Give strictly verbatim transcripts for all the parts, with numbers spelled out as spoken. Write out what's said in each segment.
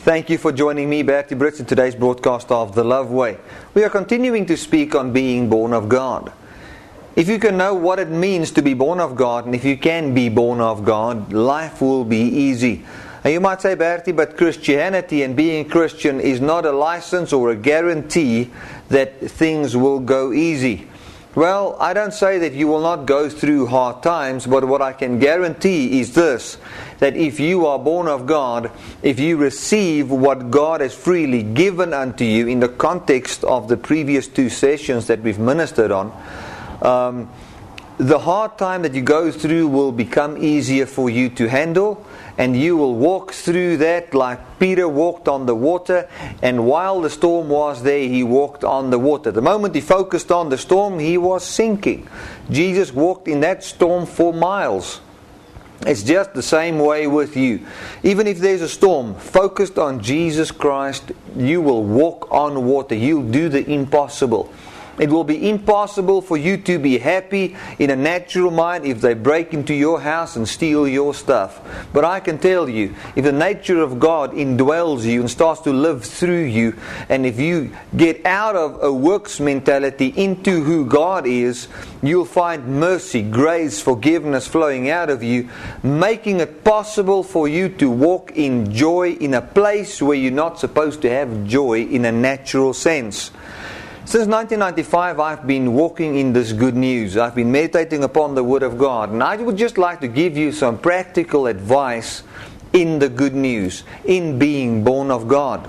Thank you for joining me, Bertie Brits, in today's broadcast of The Love Way. We are continuing to speak on being born of God. If you can know what it means to be born of God, and if you can be born of God, life will be easy. And you might say, Bertie, but Christianity and being Christian is not a license or a guarantee that things will go easy. Well, I don't say that you will not go through hard times, but what I can guarantee is this, that if you are born of God, if you receive what God has freely given unto you in the context of the previous two sessions that we've ministered on, um, the hard time that you go through will become easier for you to handle, and you will walk through that like Peter walked on the water, and while the storm was there, he walked on the water. The moment he focused on the storm, he was sinking. Jesus walked in that storm for miles. It's just the same way with you. Even if there's a storm, focused on Jesus Christ, you will walk on water. You'll do the impossible. It will be impossible for you to be happy in a natural mind if they break into your house and steal your stuff. But I can tell you, if the nature of God indwells you and starts to live through you, and if you get out of a works mentality into who God is, you'll find mercy, grace, forgiveness flowing out of you, making it possible for you to walk in joy in a place where you're not supposed to have joy in a natural sense. Since nineteen ninety-five, I've been walking in this good news. I've been meditating upon the Word of God. And I would just like to give you some practical advice in the good news, in being born of God.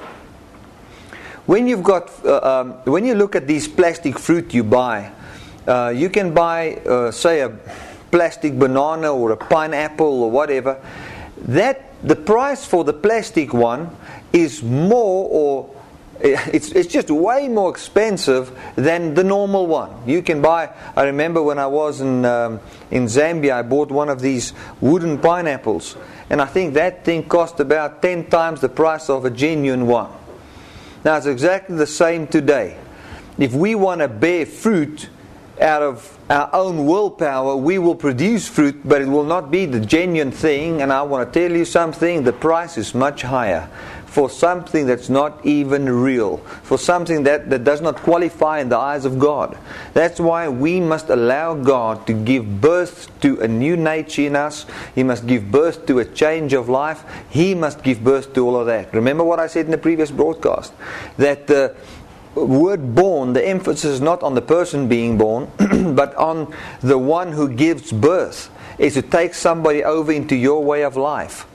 When you've got, uh, um, when you look at these plastic fruit you buy, uh, you can buy, uh, say, a plastic banana or a pineapple or whatever. That the price for the plastic one is more or It's it's just way more expensive than the normal one. You can buy, I remember when I was in um, in Zambia, I bought one of these wooden pineapples. And I think that thing cost about ten times the price of a genuine one. Now it's exactly the same today. If we want to bear fruit out of our own willpower, we will produce fruit, but it will not be the genuine thing. And I want to tell you something, the price is much higher for something that's not even real, for something that, that does not qualify in the eyes of God. That's why we must allow God to give birth to a new nature in us. He must give birth to a change of life. He must give birth to all of that. Remember what I said in the previous broadcast, that the word born, the emphasis is not on the person being born, but on the one who gives birth, is to take somebody over into your way of life.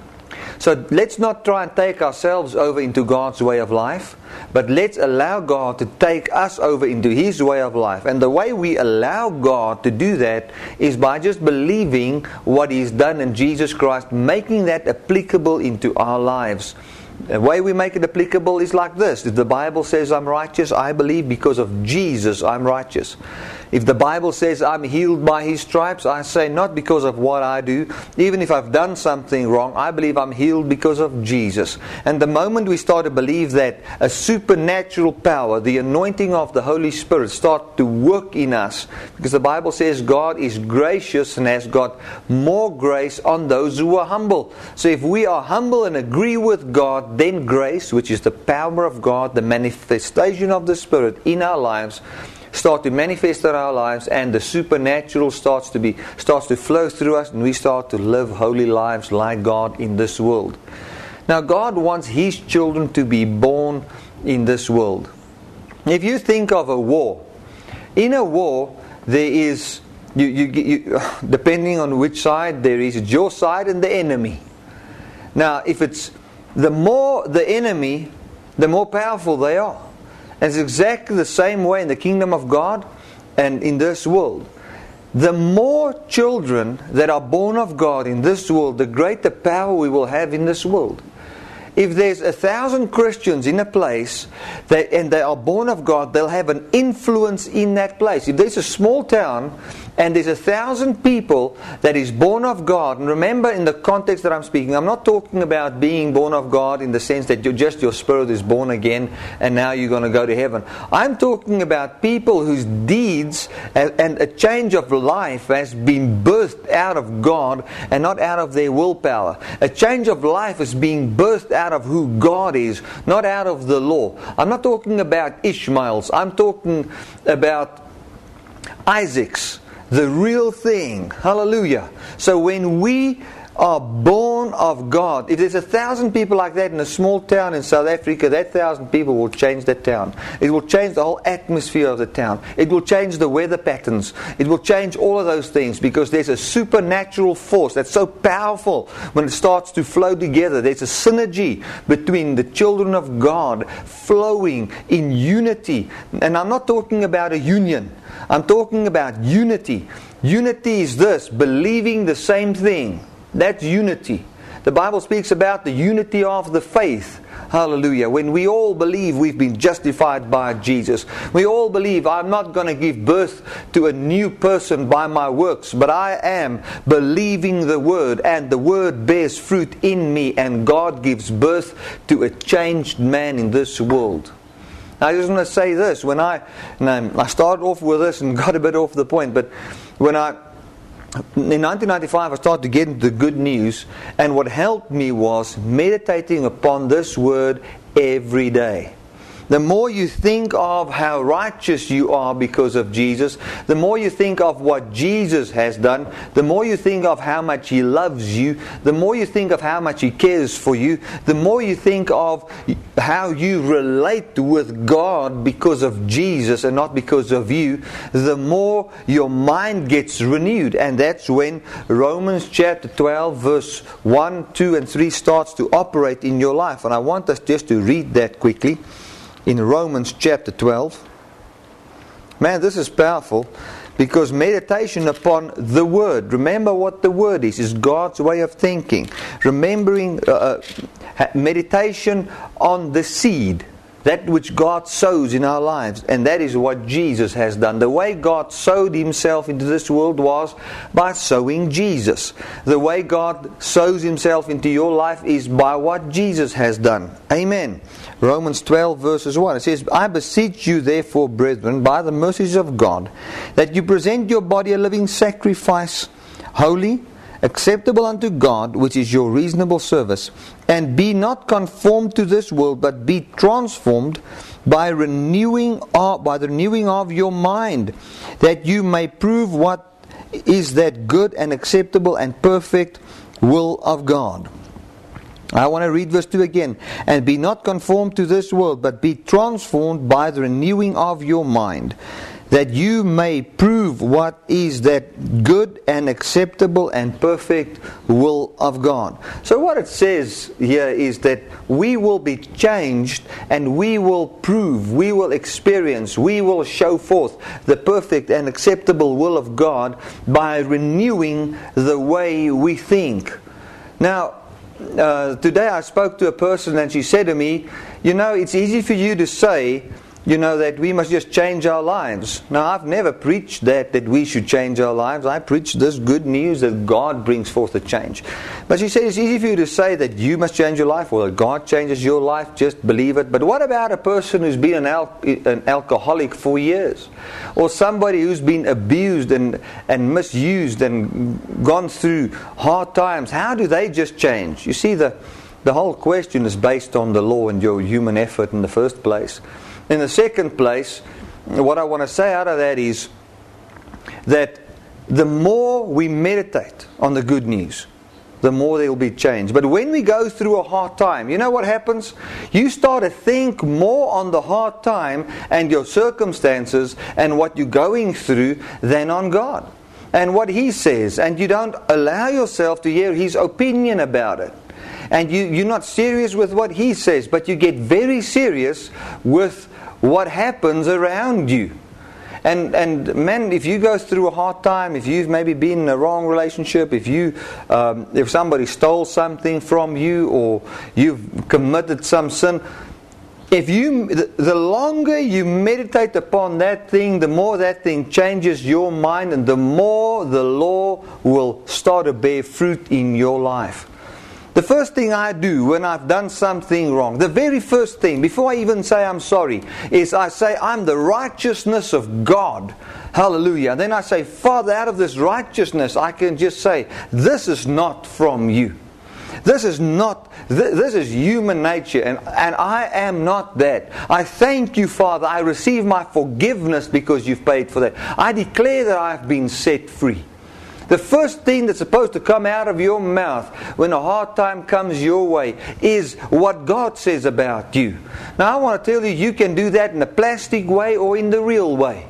So let's not try and take ourselves over into God's way of life, but let's allow God to take us over into His way of life. And the way we allow God to do that is by just believing what He's done in Jesus Christ, making that applicable into our lives. The way we make it applicable is like this. If the Bible says I'm righteous, I believe because of Jesus I'm righteous. If the Bible says I'm healed by His stripes, I say not because of what I do. Even if I've done something wrong, I believe I'm healed because of Jesus. And the moment we start to believe that, a supernatural power, the anointing of the Holy Spirit, start to work in us. Because the Bible says God is gracious and has got more grace on those who are humble. So if we are humble and agree with God, then grace, which is the power of God, the manifestation of the Spirit in our lives, start to manifest in our lives, and the supernatural starts to be starts to flow through us, and we start to live holy lives like God in this world. Now God wants His children to be born in this world. If you think of a war, in a war there is, you, you, you, depending on which side there is, it's your side and the enemy. Now if it's the more the enemy, the more powerful they are. And it's exactly the same way in the kingdom of God and in this world. The more children that are born of God in this world, the greater power we will have in this world. If there's a thousand Christians in a place that, and they are born of God, they'll have an influence in that place. If there's a small town and there's a thousand people that is born of God. And remember, in the context that I'm speaking, I'm not talking about being born of God in the sense that you're just your spirit is born again and now you're going to go to heaven. I'm talking about people whose deeds and a change of life has been birthed out of God and not out of their willpower. A change of life is being birthed out of who God is, not out of the law. I'm not talking about Ishmaels. I'm talking about Isaac's, the real thing. Hallelujah. So when we are born of God, if there's a thousand people like that in a small town in South Africa, that thousand people will change that town. It will change the whole atmosphere of the town. It will change the weather patterns. It will change all of those things, because there's a supernatural force that's so powerful when it starts to flow together. There's a synergy between the children of God flowing in unity. And I'm not talking about a union. I'm talking about unity. Unity is this: believing the same thing. That's unity. The Bible speaks about the unity of the faith. Hallelujah. When we all believe we've been justified by Jesus. We all believe I'm not going to give birth to a new person by my works, but I am believing the Word, and the Word bears fruit in me, and God gives birth to a changed man in this world. I just want to say this. When I, and I started off with this and got a bit off the point, but when I In nineteen ninety-five, I started to get into the good news, and what helped me was meditating upon this word every day. The more you think of how righteous you are because of Jesus, the more you think of what Jesus has done, the more you think of how much He loves you, the more you think of how much He cares for you, the more you think of how you relate with God because of Jesus and not because of you, the more your mind gets renewed. And that's when Romans chapter twelve verse one, two and three starts to operate in your life. And I want us just to read that quickly. In Romans chapter twelve. Man, this is powerful, because meditation upon the Word. Remember what the Word is. Is God's way of thinking. Remembering uh, meditation on the seed. That which God sows in our lives. And that is what Jesus has done. The way God sowed Himself into this world was by sowing Jesus. The way God sows Himself into your life is by what Jesus has done. Amen. Romans twelve verses one. It says, I beseech you therefore, brethren, by the mercies of God, that you present your body a living sacrifice, holy, acceptable unto God, which is your reasonable service. And be not conformed to this world, but be transformed by renewing of, by the renewing of your mind, that you may prove what is that good and acceptable and perfect will of God. I want to read verse two again. And be not conformed to this world, but be transformed by the renewing of your mind, that you may prove what is that good and acceptable and perfect will of God. So what it says here is that we will be changed, and we will prove, we will experience, we will show forth the perfect and acceptable will of God by renewing the way we think. Now, uh, today I spoke to a person, and she said to me, you know, it's easy for you to say, you know, that we must just change our lives. Now, I've never preached that, that we should change our lives. I preach this good news that God brings forth a change. But she said it's easy for you to say that you must change your life, or that God changes your life, just believe it. But what about a person who's been an, al- an alcoholic for years? Or somebody who's been abused and, and misused and gone through hard times? How do they just change? You see, the, the whole question is based on the law and your human effort in the first place. In the second place, what I want to say out of that is that the more we meditate on the good news, the more there will be change. But when we go through a hard time, you know what happens? You start to think more on the hard time and your circumstances and what you're going through than on God and what He says. And you don't allow yourself to hear His opinion about it. And you, you're not serious with what He says, but you get very serious with what happens around you. And and man, if you go through a hard time, if you've maybe been in a wrong relationship, if you um, if somebody stole something from you, or you've committed some sin, if you, the longer you meditate upon that thing, the more that thing changes your mind, and the more the law will start to bear fruit in your life. The first thing I do when I've done something wrong, the very first thing, before I even say I'm sorry, is I say I'm the righteousness of God. Hallelujah. And then I say, Father, out of this righteousness, I can just say, this is not from you. This is not, th- this is human nature, and, and I am not that. I thank you, Father. I receive my forgiveness because you've paid for that. I declare that I have been set free. The first thing that's supposed to come out of your mouth when a hard time comes your way is what God says about you. Now I want to tell you, you can do that in a plastic way or in the real way.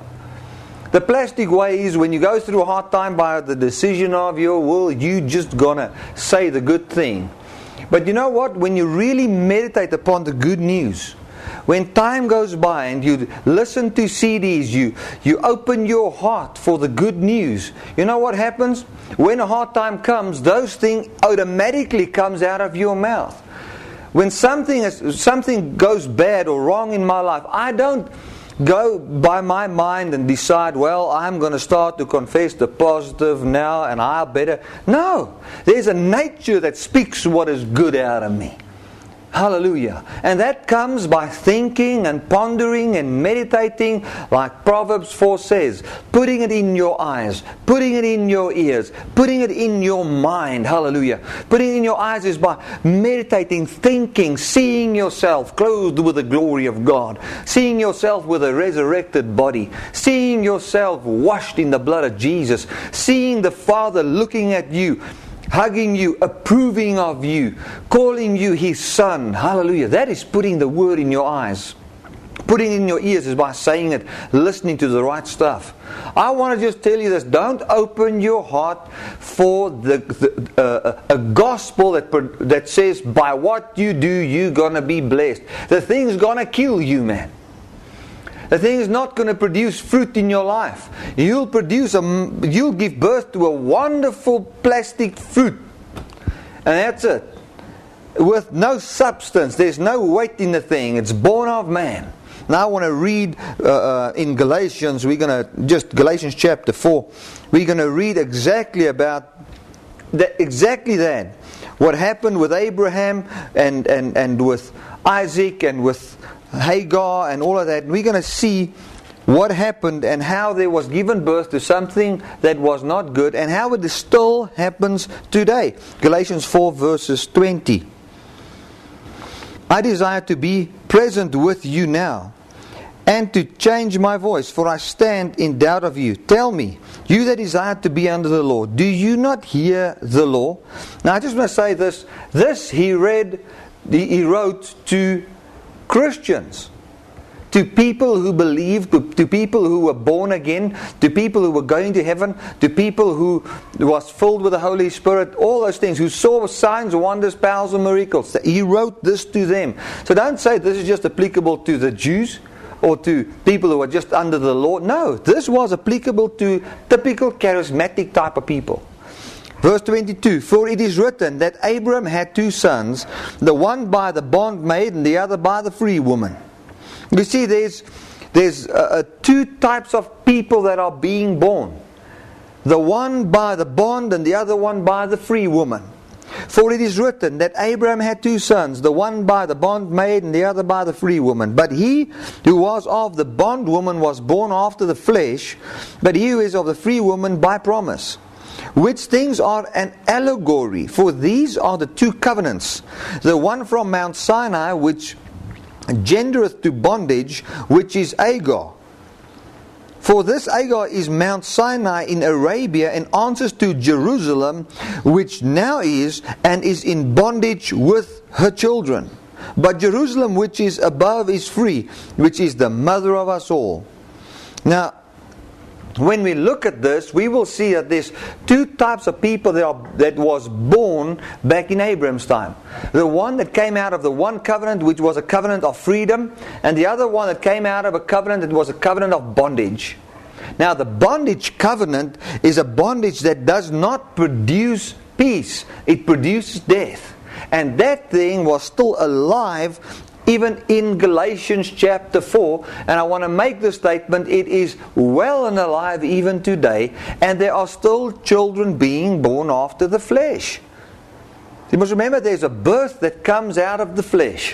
The plastic way is when you go through a hard time by the decision of your will, you just gonna say the good thing. But you know what? When you really meditate upon the good news, when time goes by and you listen to C Ds, you, you open your heart for the good news, you know what happens? When a hard time comes, those things automatically comes out of your mouth. When something is, something goes bad or wrong in my life, I don't go by my mind and decide, well, I'm going to start to confess the positive now and I'll better. No, there's a nature that speaks what is good out of me. Hallelujah. And that comes by thinking and pondering and meditating, like Proverbs four says, putting it in your eyes, putting it in your ears, putting it in your mind. Hallelujah. Putting it in your eyes is by meditating, thinking, seeing yourself clothed with the glory of God, seeing yourself with a resurrected body, seeing yourself washed in the blood of Jesus, seeing the Father looking at you, hugging you, approving of you, calling you His Son. Hallelujah. That is putting the Word in your eyes. Putting it in your ears is by saying it, listening to the right stuff. I want to just tell you this. Don't open your heart for the, the uh, a gospel that, that says, by what you do, you're going to be blessed. The thing's going to kill you, man. The thing is not going to produce fruit in your life. You'll produce a, you'll give birth to a wonderful plastic fruit. And that's it. With no substance. There's no weight in the thing. It's born of man. Now I want to read uh, uh, in Galatians, we're going to, just Galatians chapter four, we're going to read exactly about, that, exactly that. What happened with Abraham and, and, and with Isaac and with Hagar and all of that. We're going to see what happened and how there was given birth to something that was not good and how it still happens today. Galatians four verses twenty. I desire to be present with you now and to change my voice, for I stand in doubt of you. Tell me, you that desire to be under the law, do you not hear the law? Now I just want to say this. This he read, he wrote to Christians, to people who believed, to, to people who were born again, to people who were going to heaven, to people who was filled with the Holy Spirit, all those things, who saw signs, wonders, powers and miracles. He wrote this to them. So don't say this is just applicable to the Jews or to people who are just under the law. No, this was applicable to typical charismatic type of people. Verse twenty-two, for it is written that Abram had two sons, the one by the bondmaid and the other by the free woman. You see, there's there's uh, two types of people that are being born. The one by the bond and the other one by the free woman. For it is written that Abraham had two sons, the one by the bondmaid and the other by the free woman. But he who was of the bondwoman was born after the flesh, but he who is of the free woman by promise. Which things are an allegory, for these are the two covenants. The one from Mount Sinai, which gendereth to bondage, which is Agar. For this Agar is Mount Sinai in Arabia, and answers to Jerusalem, which now is, and is in bondage with her children. But Jerusalem which is above is free, which is the mother of us all. Now, when we look at this, we will see that there's two types of people that, are, that was born back in Abraham's time. The one that came out of the one covenant, which was a covenant of freedom, and the other one that came out of a covenant that was a covenant of bondage. Now, the bondage covenant is a bondage that does not produce peace. It produces death. And that thing was still alive even in Galatians chapter four, and I want to make the statement, it is well and alive even today, and there are still children being born after the flesh. You must remember there's a birth that comes out of the flesh.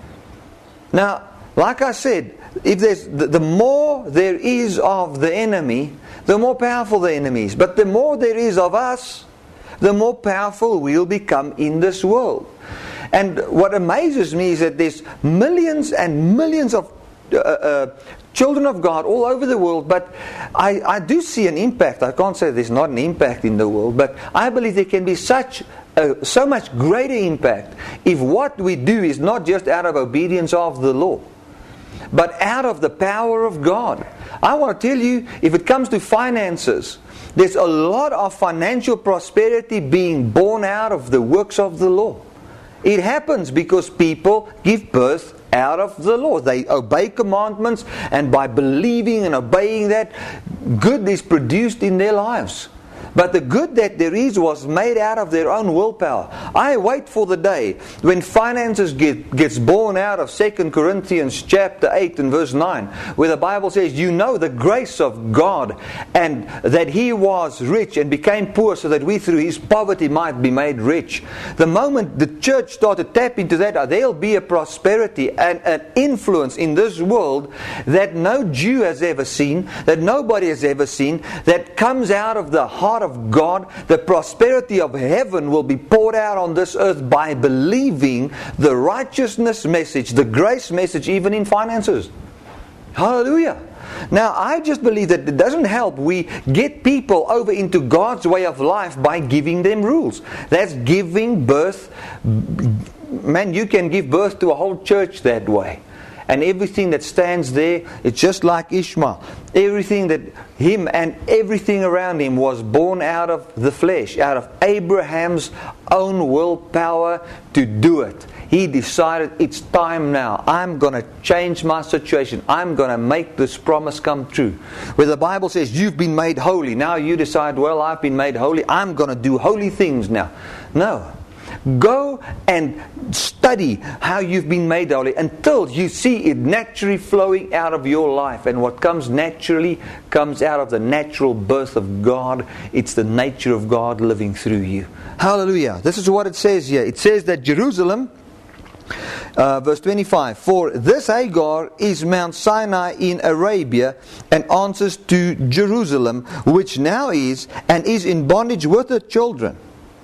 Now, like I said, if there's the, the more there is of the enemy, the more powerful the enemy is. But the more there is of us, the more powerful we'll become in this world. And what amazes me is that there's millions and millions of uh, uh, children of God all over the world, but I, I do see an impact. I can't say there's not an impact in the world, but I believe there can be such a, so much greater impact if what we do is not just out of obedience of the law, but out of the power of God. I want to tell you, if it comes to finances, there's a lot of financial prosperity being born out of the works of the law. It happens because people give birth out of the law. They obey commandments, and by believing and obeying that, good is produced in their lives. But the good that there is was made out of their own willpower. I wait for the day when finances get, gets born out of Second Corinthians chapter eight and verse nine, where the Bible says, you know the grace of God, and that He was rich and became poor so that we through His poverty might be made rich. The moment the church started to tap into that, there'll be a prosperity and an influence in this world that no Jew has ever seen, that nobody has ever seen, that comes out of the heart of God. The prosperity of heaven will be poured out on this earth by believing the righteousness message, the grace message, even in finances. Hallelujah. Now, I just believe that it doesn't help we get people over into God's way of life by giving them rules. That's giving birth. Man, you can give birth to a whole church that way. And everything that stands there, it's just like Ishmael. Everything that him and everything around him was born out of the flesh, out of Abraham's own willpower to do it. He decided, it's time now. I'm going to change my situation. I'm going to make this promise come true. Where the Bible says, you've been made holy. Now you decide, well, I've been made holy. I'm going to do holy things now. No. Go and study how you've been made holy until you see it naturally flowing out of your life. And what comes naturally comes out of the natural birth of God. It's the nature of God living through you. Hallelujah. This is what it says here. It says that Jerusalem, uh, verse twenty-five, for this Hagar is Mount Sinai in Arabia, and answers to Jerusalem, which now is and is in bondage with her children.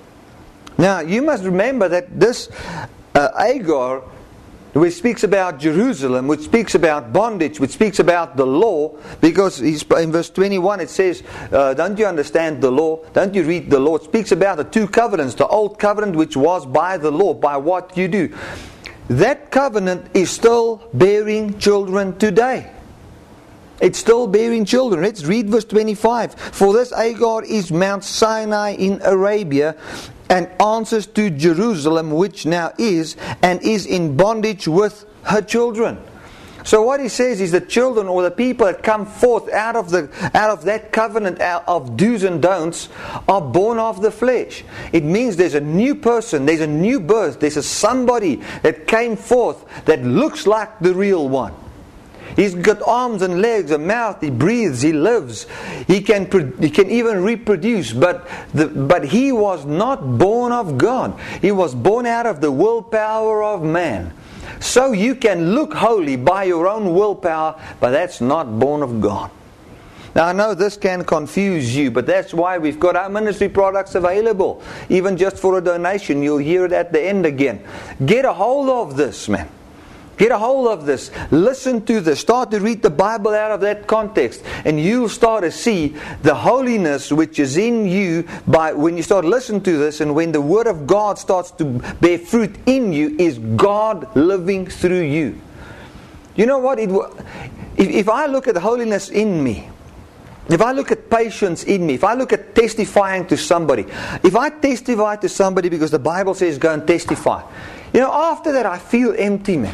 Now, you must remember that this uh, Hagar, which speaks about Jerusalem, which speaks about bondage, which speaks about the law, because he's, in verse twenty-one it says, uh, don't you understand the law? Don't you read the law? It speaks about the two covenants, the old covenant which was by the law, by what you do. That covenant is still bearing children today. It's still bearing children. Let's read verse twenty-five. For this Hagar is Mount Sinai in Arabia, and answers to Jerusalem, which now is, and is in bondage with her children. So what he says is the children, or the people that come forth out of the out of that covenant of do's and don'ts, are born of the flesh. It means there's a new person, there's a new birth, there's a somebody that came forth that looks like the real one. He's got arms and legs, a mouth, he breathes, he lives. He can he can even reproduce, but the, but he was not born of God. He was born out of the willpower of man. So you can look holy by your own willpower, but that's not born of God. Now I know this can confuse you, but that's why we've got our ministry products available. Even just for a donation, you'll hear it at the end again. Get a hold of this, man. Get a hold of this. Listen to this. Start to read the Bible out of that context. And you'll start to see the holiness which is in you by when you start listening to this, and when the Word of God starts to bear fruit in you, is God living through you. You know what? It, if, if I look at the holiness in me, if I look at patience in me, if I look at testifying to somebody, if I testify to somebody because the Bible says go and testify, you know, after that I feel empty, man.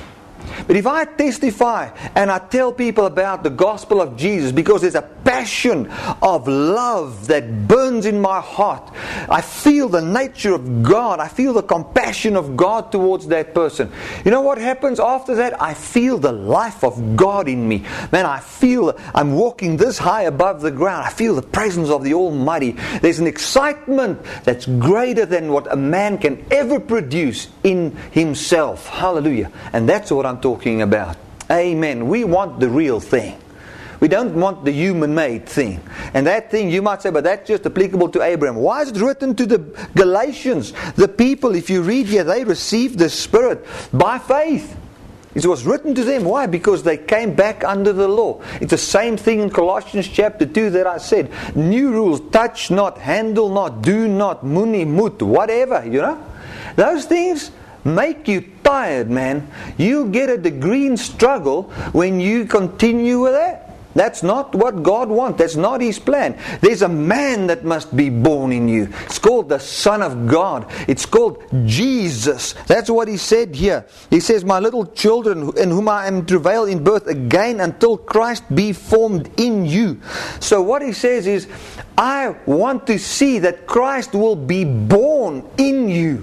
But if I testify and I tell people about the gospel of Jesus, because there's a passion of love that burns in my heart, I feel the nature of God, I feel the compassion of God towards that person. You know what happens after that? I feel the life of God in me. Man, I feel I'm walking this high above the ground. I feel the presence of the Almighty. There's an excitement that's greater than what a man can ever produce in himself. Hallelujah. And that's what I'm talking about. Amen. We want the real thing. We don't want the human-made thing. And that thing, you might say, but that's just applicable to Abraham. Why is it written to the Galatians? The people, if you read here, they received the Spirit by faith. It was written to them. Why? Because they came back under the law. It's the same thing in Colossians chapter two that I said. New rules, touch not, handle not, do not, muni, mut, whatever, you know. Those things make you tired, man. You get a degree in struggle when you continue with that. That's not what God wants. That's not His plan. There's a man that must be born in you. It's called the Son of God. It's called Jesus. That's what He said here. He says, my little children, in whom I am travail in birth again until Christ be formed in you. So what He says is, I want to see that Christ will be born in you.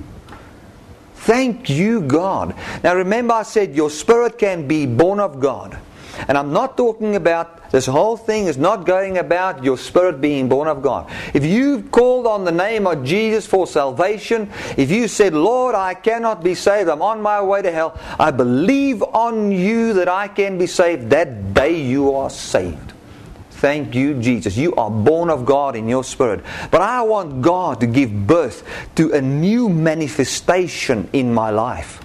Thank you, God. Now remember, I said your spirit can be born of God. And I'm not talking about, this whole thing is not going about your spirit being born of God. If you've called on the name of Jesus for salvation, if you said, Lord, I cannot be saved, I'm on my way to hell, I believe on you that I can be saved, that day you are saved. Thank you, Jesus. You are born of God in your spirit. But I want God to give birth to a new manifestation in my life.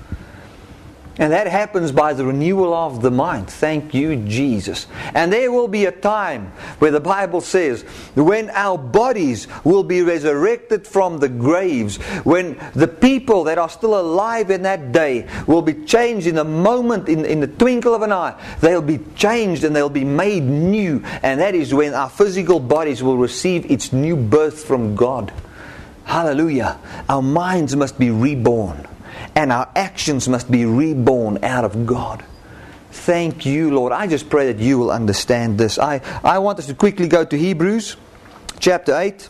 And that happens by the renewal of the mind. Thank you, Jesus. And there will be a time where the Bible says, when our bodies will be resurrected from the graves, when the people that are still alive in that day will be changed in a moment, in, in the twinkle of an eye. They'll be changed and they'll be made new. And that is when our physical bodies will receive its new birth from God. Hallelujah. Our minds must be reborn. And our actions must be reborn out of God. Thank you, Lord. I just pray that you will understand this. I, I want us to quickly go to Hebrews chapter eight.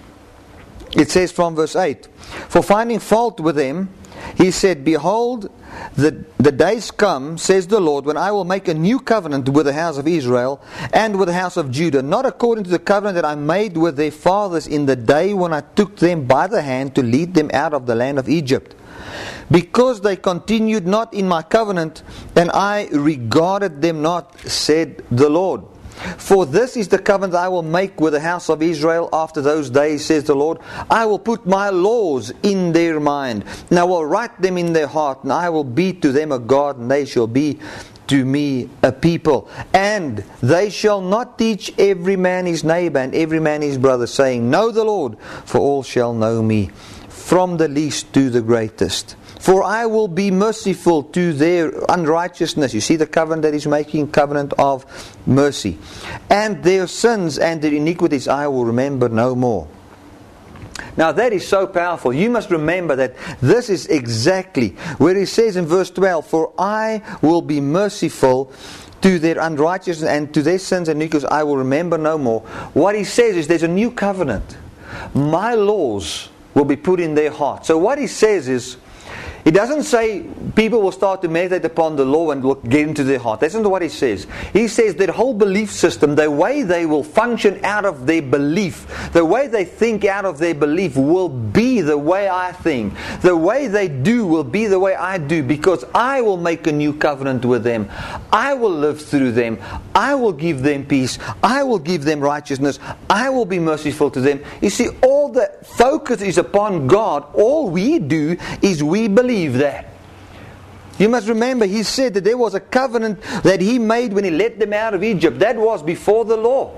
It says from verse eight, for finding fault with them, he said, behold, the, the days come, says the Lord, when I will make a new covenant with the house of Israel and with the house of Judah, not according to the covenant that I made with their fathers in the day when I took them by the hand to lead them out of the land of Egypt. Because they continued not in my covenant, and I regarded them not, said the Lord. For this is the covenant I will make with the house of Israel after those days, says the Lord. I will put my laws in their mind, and I will write them in their heart, and I will be to them a God, and they shall be to me a people. And they shall not teach every man his neighbor and every man his brother, saying, know the Lord, for all shall know me, from the least to the greatest. For I will be merciful to their unrighteousness. You see the covenant that He's making, covenant of mercy. And their sins and their iniquities I will remember no more. Now that is so powerful. You must remember that this is exactly where He says in verse twelve, for I will be merciful to their unrighteousness and to their sins and iniquities I will remember no more. What He says is there's a new covenant. My laws will be put in their heart. So what He says is, He doesn't say people will start to meditate upon the law and will get into their heart. That's not what He says. He says their whole belief system, the way they will function out of their belief, the way they think out of their belief will be the way I think. The way they do will be the way I do, because I will make a new covenant with them. I will live through them. I will give them peace. I will give them righteousness. I will be merciful to them. You see, all the focus is upon God. All we do is we believe that. You must remember, He said that there was a covenant that He made when He led them out of Egypt. That was before the law.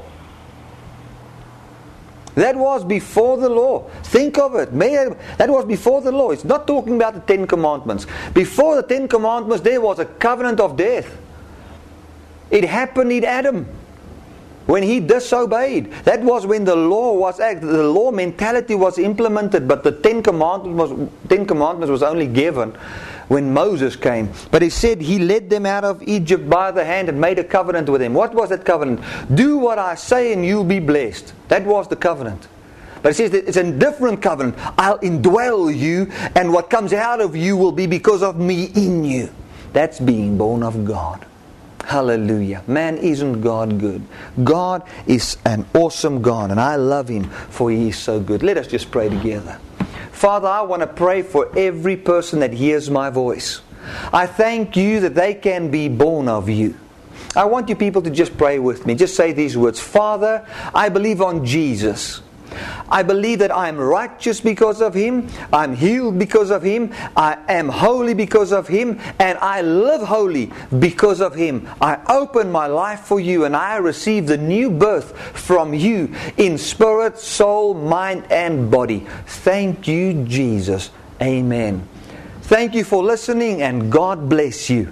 That was before the law. Think of it. That was before the law. It's not talking about the Ten Commandments. Before the Ten Commandments, there was a covenant of death. It happened in Adam. when he disobeyed. That was when the law was act, the law mentality was implemented, but the Ten Commandments was, Ten Commandments was only given when Moses came. But he said he led them out of Egypt by the hand and made a covenant with them. What was that covenant? Do what I say and you'll be blessed. That was the covenant. But it says that it's a different covenant. I'll indwell you, and what comes out of you will be because of me in you. That's being born of God. Hallelujah. Man, isn't God good? God is an awesome God, and I love Him for He is so good. Let us just pray together. Father, I want to pray for every person that hears my voice. I thank you that they can be born of you. I want you people to just pray with me. Just say these words. Father, I believe on Jesus. I believe that I am righteous because of Him. I'm healed because of Him. I am holy because of Him. And I live holy because of Him. I open my life for you, and I receive the new birth from you in spirit, soul, mind and body. Thank you, Jesus. Amen. Thank you for listening, and God bless you.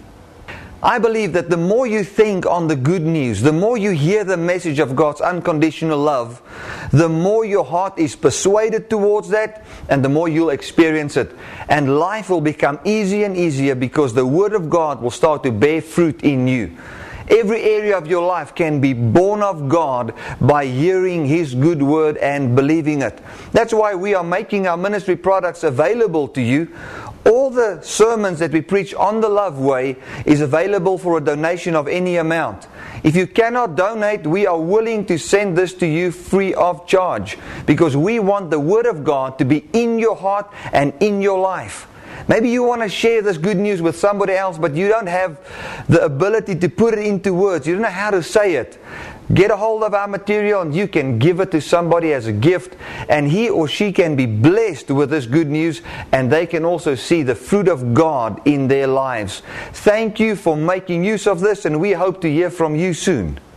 I believe that the more you think on the good news, the more you hear the message of God's unconditional love, the more your heart is persuaded towards that, and the more you'll experience it. And life will become easier and easier because the Word of God will start to bear fruit in you. Every area of your life can be born of God by hearing His good word and believing it. That's why we are making our ministry products available to you. All the sermons that we preach on the Love Way is available for a donation of any amount. If you cannot donate, we are willing to send this to you free of charge, because we want the Word of God to be in your heart and in your life. Maybe you want to share this good news with somebody else, but you don't have the ability to put it into words. You don't know how to say it. Get a hold of our material and you can give it to somebody as a gift, and he or she can be blessed with this good news, and they can also see the fruit of God in their lives. Thank you for making use of this, and we hope to hear from you soon.